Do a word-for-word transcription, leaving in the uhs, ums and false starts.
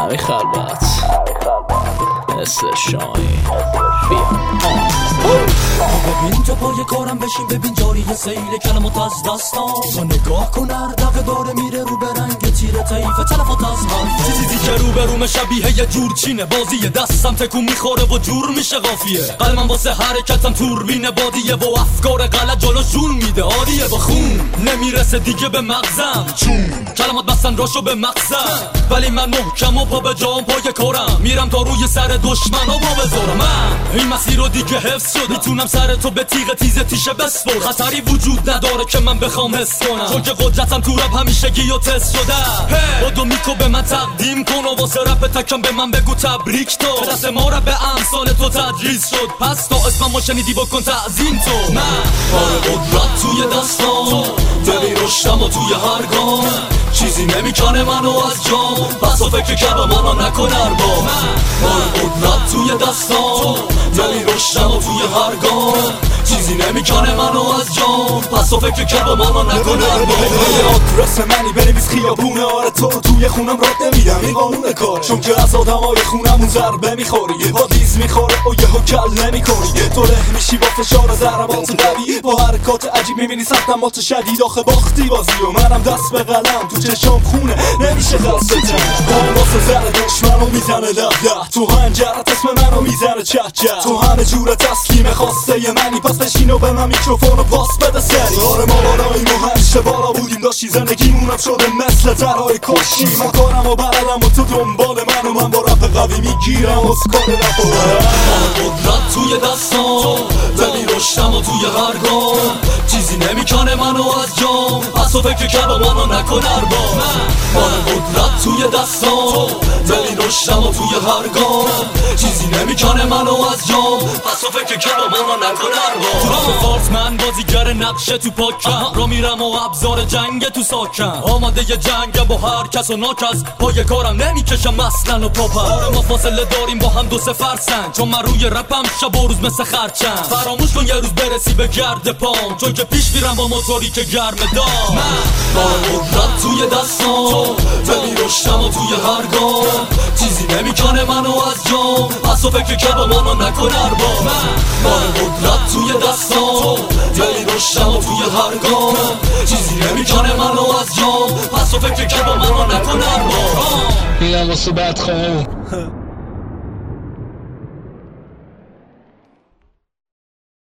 همین خلوت مثل شاهی بیا ببین تو پای کارم بشین، ببین جاری سیل کلمات از دستان تو نگاه کن، هر دقیقه داره میره رو به رنگ تیره طیف تلفات از حرف چیزی که رو به روم شبیه یه جور چینه، بازی دستم تکون میخوره و جور میشه قافیه، قلمم واسه حرکتم توربین بادیه و افکار غلط جلو جون میده عادیه، با خون نمیرسه دیگه به مغزم چون کلمات بستن راشو به مغزم، ولی من محکم و پا به جام پای کارم میرم تا روی سر دشمن و با بذارم. من این مسیر رو دیگه حفظ شد، میتونم سر تو به تیغ تیز تیشه بسپر، خطری وجود نداره که من بخوام حس کنم، چون که قدرتم تو رپ همیشگی و تست شده. بدو میکو به من تقدیم کن و واسه رپ تکم به من بگو تبریک، تو دست ما رپ امثال تو تدریس شد، پس تا اسمم شنیدی بکن تعظیم تو. من بار قدرت توی دستام، دلی رشتم و توی هر گام، چیزی نمیکنه منو از جام، پس و فکر کردم منو نکن اربا. من بار قدرت توی دستام، دلی رشتم و توی هر گام، چیزی نمیکنه منو از جام، پس و فکر کردم منو نکن اربا. آدرس منی بنویس خیابونه، آره تو رو توی خونم راد نمیدم، این قانون کار، چون که از آدمای خونمون ضربه میخوری، با دیز میخوره و یهو کل نمیکنی، تو له میشی با فشار و ضربات قوی، با حرکات عجیب میبینی صدمات شدید، آخه باختی بازی و منم دست به قلم، تو چشام خونه نمیشه خسته تن، با واسه زر دشمنو میزنه ده ده، تو هنجرت اسم منو میزنه چه چه، تو همه جور تسلیم خواسته ی منی، پس بشین و به من میکروفونو پاس بده سری. آره ما بالاییم و همیشه بالا بودیم، داشتی زندگیمونم شده مثل درهای کشی، من کارم و بلدم و تو دنبال من و من با رپ قوی میگیرم اسکال رپ و قدرت توی دستام، دلی رشتم و توی هر گام، چیزی نمیکنه منو از جام، پس و فکر کردم منو نکن اربا. من قدرت توی دستام، دلی رشتم و توی هر گام، چیزی نمیکنه منو از جام، پس و فکر کردم منو نکن اربا. تو فارس من بازیگر نقشه تو پاکم، رو میرم و ابزار جنگ تو ساکم، آماده ی جنگ با هر کس و ناکس، پای کارم نمیکشم اصلا و پاپم. آره ما فاصله داریم با هم دو سه فرسنگ، چون من روی رپم شب و روز مثل خرچم، فراموش کن یه روز برسی به گرد پام، چون که پیش میرم با موتوری که گرم دام. من با قدرت توی دستام، دلی رشتم و توی هر گام، چیزی نمیکنه منو از جام، پس و فکر کردم منو نکن اربا. من با قدرت توی دستام، دلی رشتم و توی هر گام، چیزی نمیکنه منو از جام، پس و فکر کردم منو نکن اربا. میگم واسه بدخواه